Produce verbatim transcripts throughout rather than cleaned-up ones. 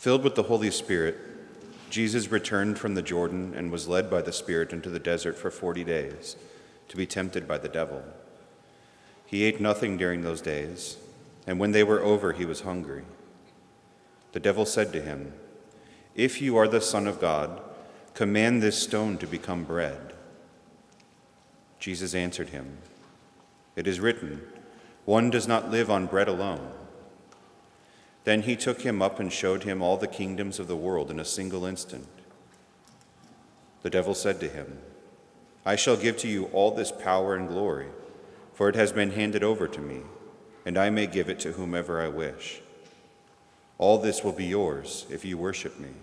Filled with the Holy Spirit, Jesus returned from the Jordan and was led by the Spirit into the desert for forty days to be tempted by the devil. He ate nothing during those days, and when they were over, he was hungry. The devil said to him, "If you are the Son of God, command this stone to become bread." Jesus answered him, "It is written, 'One does not live on bread alone.'" Then he took him up and showed him all the kingdoms of the world in a single instant. The devil said to him, "I shall give to you all this power and glory, for it has been handed over to me, and I may give it to whomever I wish. All this will be yours if you worship me."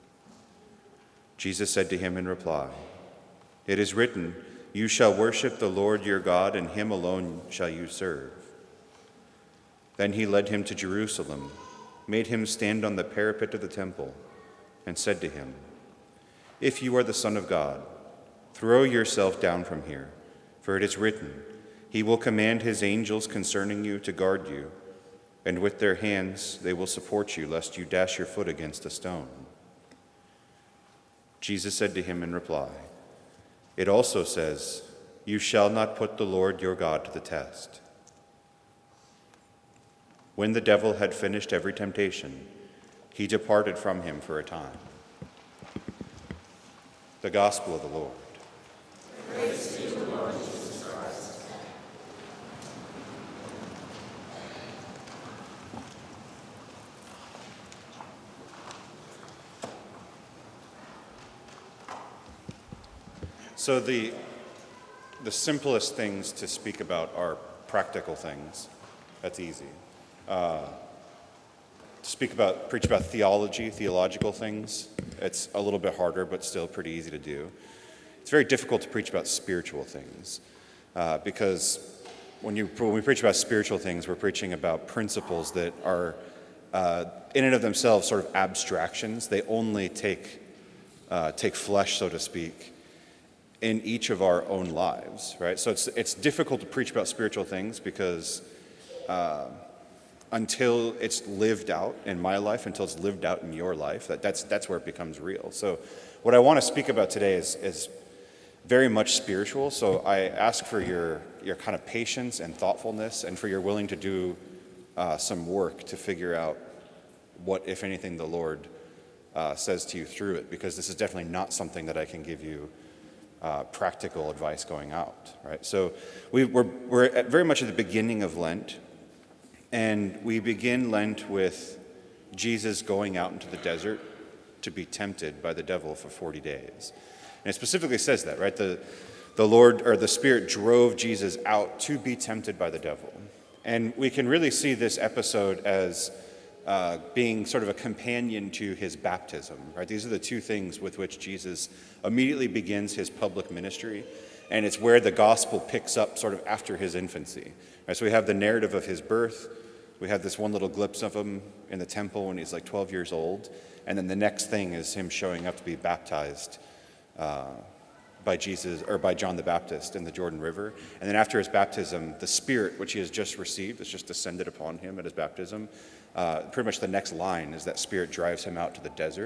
Jesus said to him in reply, "It is written, 'You shall worship the Lord your God, and him alone shall you serve.'" Then he led him to Jerusalem, made him stand on the parapet of the temple, and said to him, "If you are the Son of God, throw yourself down from here, for it is written, 'He will command his angels concerning you to guard you, and with their hands they will support you, lest you dash your foot against a stone.'" Jesus said to him in reply, "It also says, 'You shall not put the Lord your God to the test.'" When the devil had finished every temptation, he departed from him for a time. The Gospel of the Lord. Praise to you, Lord Jesus Christ. So the, the simplest things to speak about are practical things. That's easy. Uh, to speak about, preach about theology, theological things, it's a little bit harder, but still pretty easy to do. It's very difficult to preach about spiritual things, uh, because when you when we preach about spiritual things, we're preaching about principles that are, uh, in and of themselves, sort of abstractions. They only take uh, take flesh, so to speak, in each of our own lives, right? So it's it's difficult to preach about spiritual things because. Uh, until it's lived out in my life, until it's lived out in your life, that, that's that's where it becomes real. So what I want to speak about today is is very much spiritual. So I ask for your your kind of patience and thoughtfulness, and for your willing to do uh, some work to figure out what, if anything, the Lord uh, says to you through it, because this is definitely not something that I can give you uh, practical advice going out, right? So we, we're, we're at very much at the beginning of Lent. And we begin Lent with Jesus going out into the desert to be tempted by the devil for forty days. And it specifically says that, right? The, the Lord, or the Spirit, drove Jesus out to be tempted by the devil. And we can really see this episode as uh, being sort of a companion to his baptism, right? These are the two things with which Jesus immediately begins his public ministry. And it's where the gospel picks up sort of after his infancy. Right? So we have the narrative of his birth. We have this one little glimpse of him in the temple when he's like twelve years old. And then the next thing is him showing up to be baptized uh, by Jesus, or by John the Baptist in the Jordan River. And then after his baptism, the Spirit, which he has just received, has just descended upon him at his baptism. Uh, pretty much the next line is that Spirit drives him out to the desert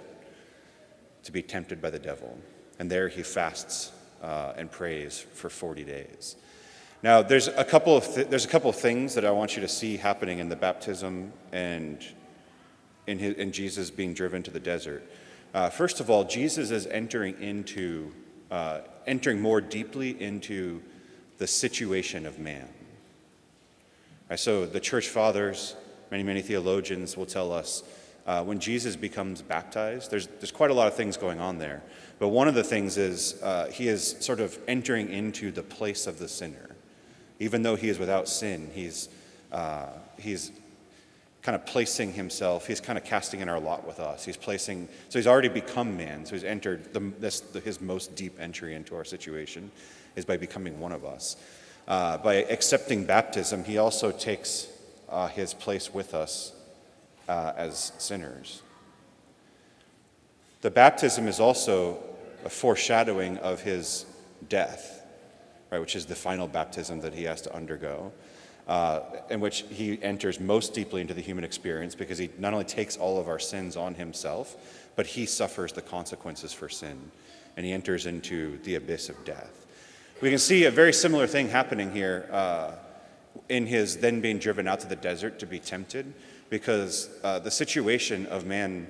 to be tempted by the devil. And there he fasts uh, and prays for forty days. Now, there's a couple of th- there's a couple of things that I want you to see happening in the baptism and in, his, in Jesus being driven to the desert. Uh, first of all, Jesus is entering into uh, entering more deeply into the situation of man. Right, so the church fathers, many many theologians will tell us uh, when Jesus becomes baptized, there's there's quite a lot of things going on there. But one of the things is uh, he is sort of entering into the place of the sinner. Even though he is without sin, he's uh, he's kind of placing himself, he's kind of casting in our lot with us. He's placing, so he's already become man, so he's entered, the, this, the, his most deep entry into our situation is by becoming one of us. Uh, by accepting baptism, he also takes uh, his place with us uh, as sinners. The baptism is also a foreshadowing of his death, right, which is the final baptism that he has to undergo. uh, in which he enters most deeply into the human experience because he not only takes all of our sins on himself, but he suffers the consequences for sin, and he enters into the abyss of death. We can see a very similar thing happening here uh, in his then being driven out to the desert to be tempted, because uh, the situation of man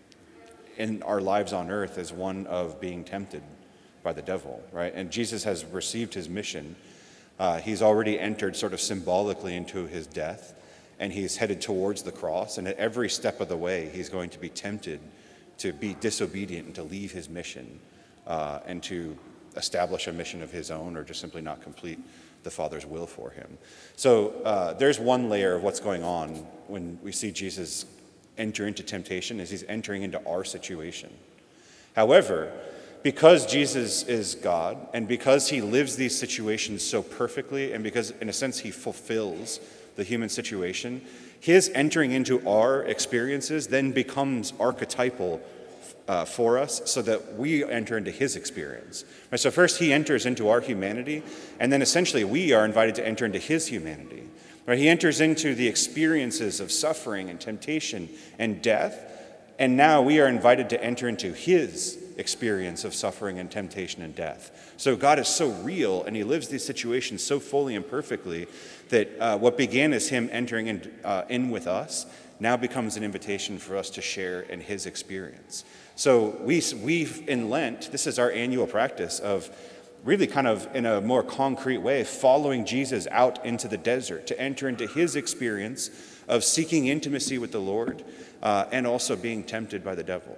in our lives on earth is one of being tempted by the devil, right? And Jesus has received his mission. Uh, he's already entered sort of symbolically into his death, and he's headed towards the cross, and at every step of the way, he's going to be tempted to be disobedient and to leave his mission uh, and to establish a mission of his own, or just simply not complete the Father's will for him. So uh, there's one layer of what's going on when we see Jesus enter into temptation, is he's entering into our situation. However, because Jesus is God, and because he lives these situations so perfectly, and because in a sense he fulfills the human situation, his entering into our experiences then becomes archetypal Uh, for us, so that we enter into his experience. Right, so first he enters into our humanity, and then essentially we are invited to enter into his humanity. Right, he enters into the experiences of suffering and temptation and death, and now we are invited to enter into his experience of suffering and temptation and death. So God is so real, and he lives these situations so fully and perfectly that uh, what began as him entering in, uh, in with us now becomes an invitation for us to share in his experience. So we, we in Lent, this is our annual practice of really kind of in a more concrete way, following Jesus out into the desert to enter into his experience of seeking intimacy with the Lord uh, and also being tempted by the devil.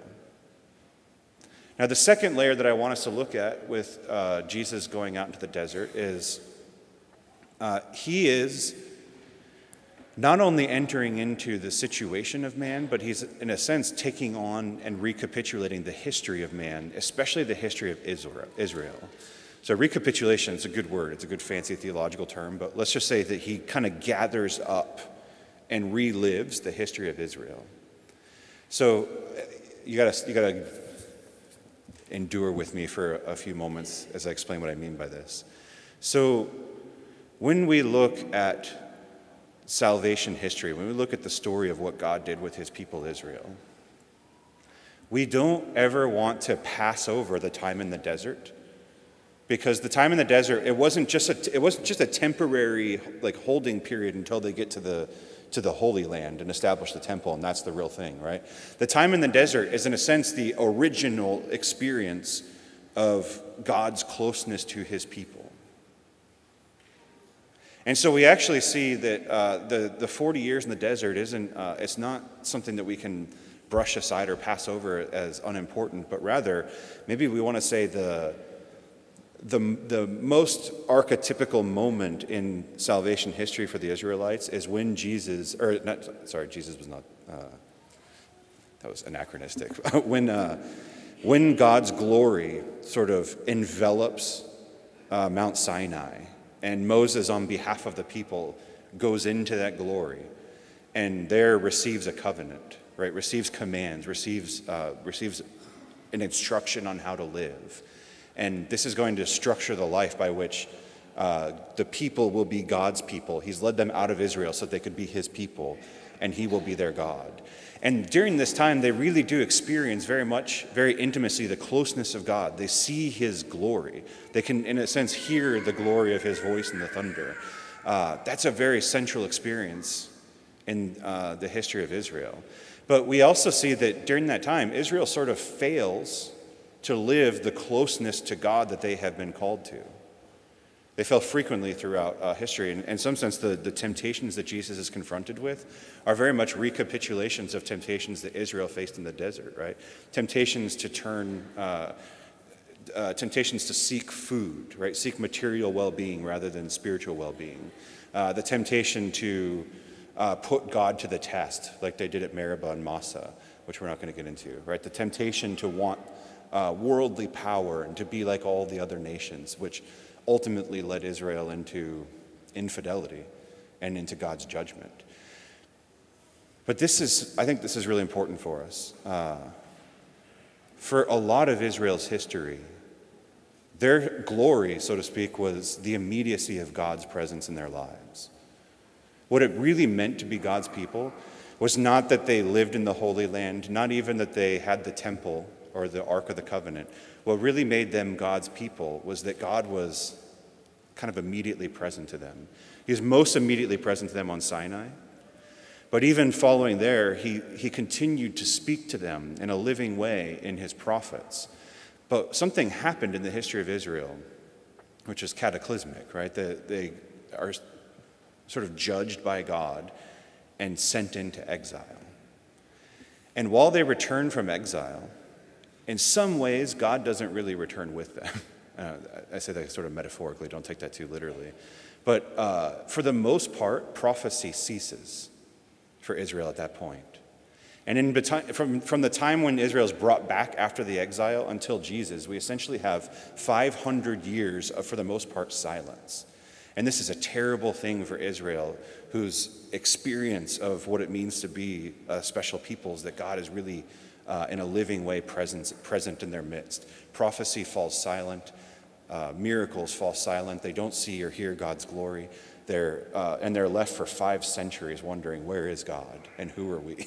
Now, the second layer that I want us to look at with uh, Jesus going out into the desert is uh, he is not only entering into the situation of man, but he's, in a sense, taking on and recapitulating the history of man, especially the history of Israel. So recapitulation is a good word. It's a good fancy theological term, but let's just say that he kind of gathers up and relives the history of Israel. So you gotta, you gotta endure with me for a few moments as I explain what I mean by this. So when we look at salvation history, when we look at the story of what God did with his people Israel, we don't ever want to pass over the time in the desert, because the time in the desert, it wasn't just a it wasn't just a temporary like holding period until they get to the to the Holy Land and establish the temple, and that's the real thing, right? The time in the desert is, in a sense, the original experience of God's closeness to his people. And so we actually see that uh, the, the forty years in the desert isn't, uh, it's not something that we can brush aside or pass over as unimportant, but rather, maybe we want to say the, the, the most archetypical moment in salvation history for the Israelites is when Jesus, or not, sorry, Jesus was not, uh, that was anachronistic, when, uh, when God's glory sort of envelops uh, Mount Sinai, and Moses, on behalf of the people, goes into that glory and there receives a covenant, right? Receives commands, receives uh, receives an instruction on how to live. And this is going to structure the life by which uh, the people will be God's people. He's led them out of Israel so they could be his people, and he will be their God. And during this time, they really do experience very much, very intimacy, the closeness of God. They see his glory. They can, in a sense, hear the glory of his voice in the thunder. Uh, that's a very central experience in uh, the history of Israel. But we also see that during that time, Israel sort of fails to live the closeness to God that they have been called to. They fail frequently throughout uh, history. And in some sense, the, the temptations that Jesus is confronted with are very much recapitulations of temptations that Israel faced in the desert, right? Temptations to turn, uh, uh, temptations to seek food, right? Seek material well-being rather than spiritual well-being. Uh, the temptation to uh, put God to the test, like they did at Meribah and Massah, which we're not going to get into, right? The temptation to want uh, worldly power and to be like all the other nations, which ultimately led Israel into infidelity and into God's judgment. But this is, I think this is really important for us. Uh, for a lot of Israel's history, their glory, so to speak, was the immediacy of God's presence in their lives. What it really meant to be God's people was not that they lived in the Holy Land, not even that they had the temple or the Ark of the Covenant. What really made them God's people was that God was kind of immediately present to them. He was most immediately present to them on Sinai. But even following there, he, he continued to speak to them in a living way in his prophets. But something happened in the history of Israel, which is cataclysmic, right? They, they are sort of judged by God and sent into exile. And while they return from exile, in some ways, God doesn't really return with them. Uh, I say that sort of metaphorically, don't take that too literally. But uh, for the most part, prophecy ceases for Israel at that point. And in beti- from, from the time when Israel is brought back after the exile until Jesus, we essentially have five hundred years of, for the most part, silence. And this is a terrible thing for Israel, whose experience of what it means to be a special people is that God is really, uh, in a living way, present, present in their midst. Prophecy falls silent. Uh, miracles fall silent. They don't see or hear God's glory. They're, uh, and they're left for five centuries wondering, where is God and who are we?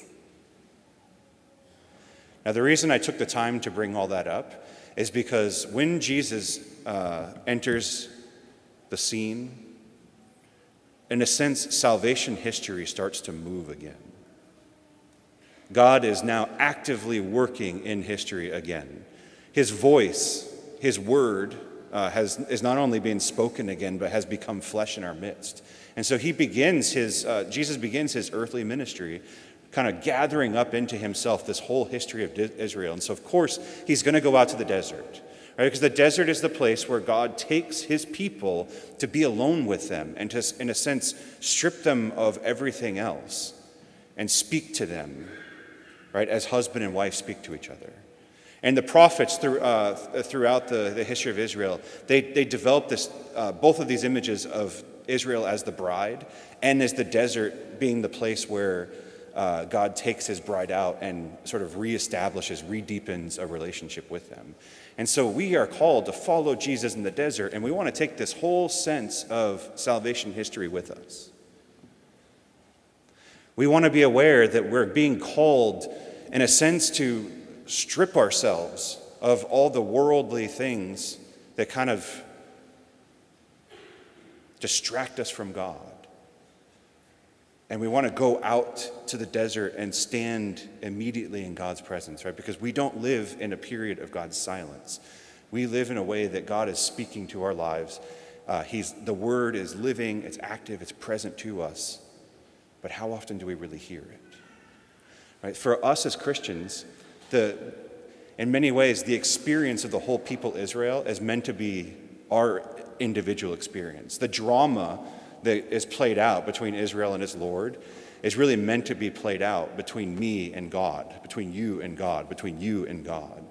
Now, the reason I took the time to bring all that up is because when Jesus uh, enters the scene, in a sense, salvation history starts to move again. God is now actively working in history again. His voice, his word, uh, has is not only being spoken again, but has become flesh in our midst. And so he begins his, uh, Jesus begins his earthly ministry kind of gathering up into himself this whole history of Israel. And so, of course, he's going to go out to the desert, right? Because the desert is the place where God takes his people to be alone with them and to, in a sense, strip them of everything else and speak to them, right, as husband and wife speak to each other. And the prophets through, uh, throughout the, the history of Israel, they, they developed this, uh, both of these images of Israel as the bride and as the desert being the place where Uh, God takes his bride out and sort of reestablishes, redeepens a relationship with them. And so we are called to follow Jesus in the desert, and we want to take this whole sense of salvation history with us. We want to be aware that we're being called, in a sense, to strip ourselves of all the worldly things that kind of distract us from God. And we want to go out to the desert and stand immediately in God's presence, right? Because we don't live in a period of God's silence. We live in a way that God is speaking to our lives. Uh, he's, the word is living, it's active, it's present to us. But how often do we really hear it? Right? For us as Christians, the, in many ways, the experience of the whole people Israel is meant to be our individual experience. The drama that is played out between Israel and its Lord is really meant to be played out between me and God, between you and God, between you and God.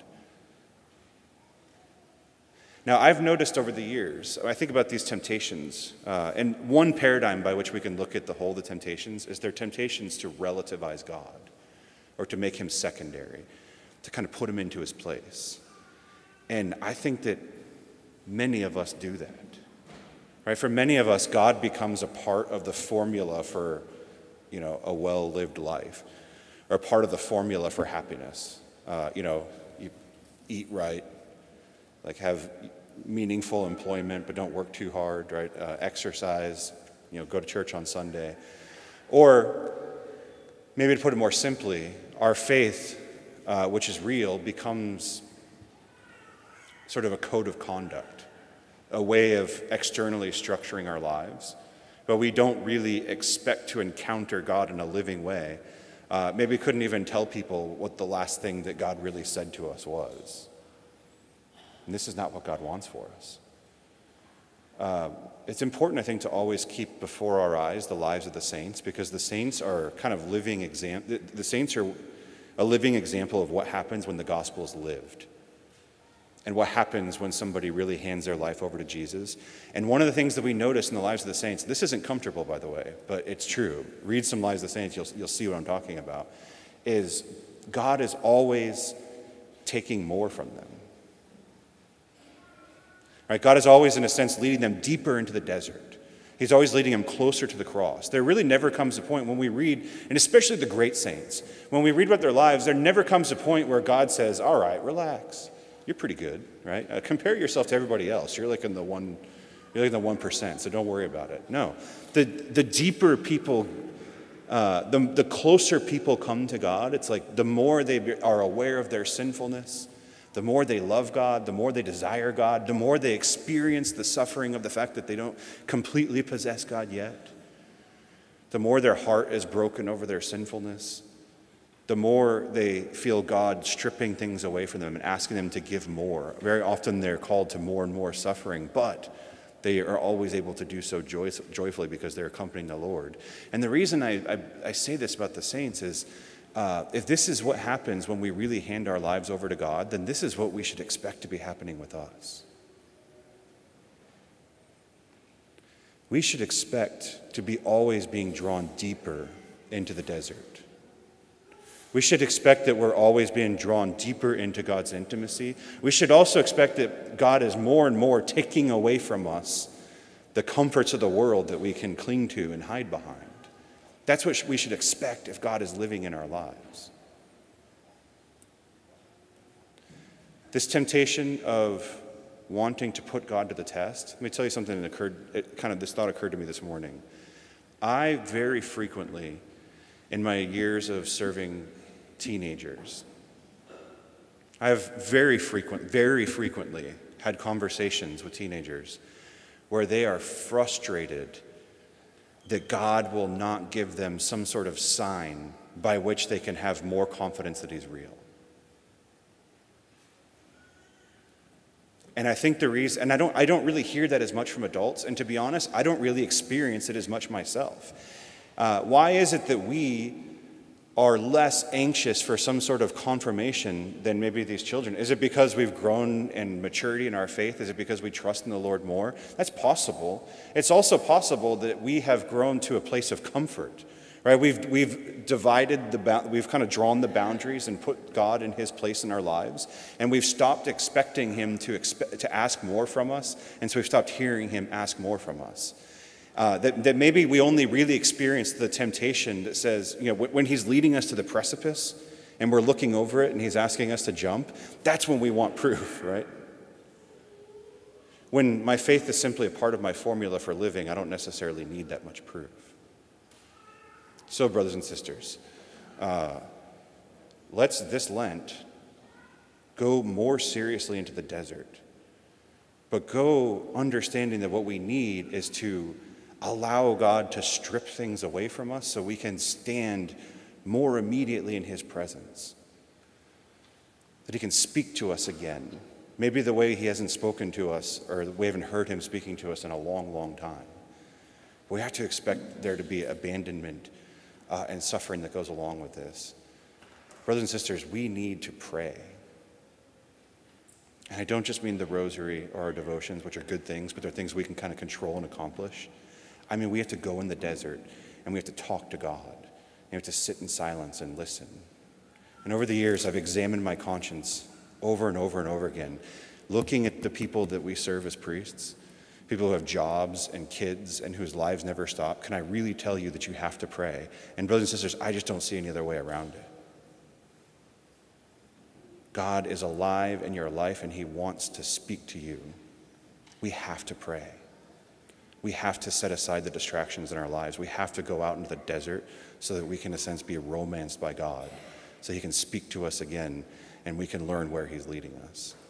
Now, I've noticed over the years, I think about these temptations, uh, and one paradigm by which we can look at the whole of the temptations is they're temptations to relativize God or to make him secondary, to kind of put him into his place. And I think that many of us do that. Right? For many of us, God becomes a part of the formula for, you know, a well-lived life, or a part of the formula for happiness. Uh, you know, you eat right, like have meaningful employment, but don't work too hard, right? Uh, exercise, you know, go to church on Sunday. Or maybe to put it more simply, our faith, uh, which is real, becomes sort of a code of conduct, a way of externally structuring our lives, but we don't really expect to encounter God in a living way. Uh, maybe we couldn't even tell people what the last thing that God really said to us was. And this is not what God wants for us. Uh, it's important, I think, to always keep before our eyes the lives of the saints, because the saints are kind of living exam. The, the saints are a living example of what happens when the gospel is lived. And what happens when somebody really hands their life over to Jesus. And one of the things that we notice in the lives of the saints, this isn't comfortable, by the way, but it's true. Read some Lives of the Saints, you'll, you'll see what I'm talking about, is God is always taking more from them. Right? God is always, in a sense, leading them deeper into the desert. He's always leading them closer to the cross. There really never comes a point when we read, and especially the great saints, when we read about their lives, there never comes a point where God says, all right, relax. You're pretty good, right? Uh, compare yourself to everybody else. You're like in the one, you're like in the one percent, so don't worry about it. No. The, the deeper people, uh, the, the closer people come to God, it's like the more they are aware of their sinfulness, the more they love God, the more they desire God, the more they experience the suffering of the fact that they don't completely possess God yet, the more their heart is broken over their sinfulness, the more they feel God stripping things away from them and asking them to give more. Very often they're called to more and more suffering, but they are always able to do so joy, joyfully because they're accompanying the Lord. And the reason I, I, I say this about the saints is, Uh, if this is what happens when we really hand our lives over to God, then this is what we should expect to be happening with us. We should expect to be always being drawn deeper into the desert. We should expect that we're always being drawn deeper into God's intimacy. We should also expect that God is more and more taking away from us the comforts of the world that we can cling to and hide behind. That's what we should expect if God is living in our lives. This temptation of wanting to put God to the test, let me tell you something that occurred, it kind of this thought occurred to me this morning. I very frequently, in my years of serving teenagers, I have very frequent, very frequently had conversations with teenagers where they are frustrated that God will not give them some sort of sign by which they can have more confidence that he's real. And I think the reason, and I don't, I don't really hear that as much from adults, and to be honest, I don't really experience it as much myself. Uh, why is it that we are less anxious for some sort of confirmation than maybe these children? Is it because we've grown in maturity in our faith? Is it because we trust in the Lord more? That's possible. It's also possible that we have grown to a place of comfort, right? We've we've divided the we've kind of drawn the boundaries and put God in his place in our lives, and we've stopped expecting him to expect to ask more from us, and so we've stopped hearing him ask more from us. Uh, that, that maybe we only really experience the temptation that says, you know, when he's leading us to the precipice and we're looking over it and he's asking us to jump, that's when we want proof, right? When my faith is simply a part of my formula for living, I don't necessarily need that much proof. So, brothers and sisters, uh, let's this Lent go more seriously into the desert, but go understanding that what we need is to allow God to strip things away from us so we can stand more immediately in his presence. That he can speak to us again. Maybe the way he hasn't spoken to us, or we haven't heard him speaking to us in a long, long time. We have to expect there to be abandonment uh, and suffering that goes along with this. Brothers and sisters, we need to pray. And I don't just mean the rosary or our devotions, which are good things, but they're things we can kind of control and accomplish. I mean, we have to go in the desert, and we have to talk to God. And we have to sit in silence and listen. And over the years, I've examined my conscience over and over and over again, looking at the people that we serve as priests, people who have jobs and kids and whose lives never stop. Can I really tell you that you have to pray? And brothers and sisters, I just don't see any other way around it. God is alive in your life, and he wants to speak to you. We have to pray. We have to set aside the distractions in our lives. We have to go out into the desert so that we can, in a sense, be romanced by God, so he can speak to us again, and we can learn where he's leading us.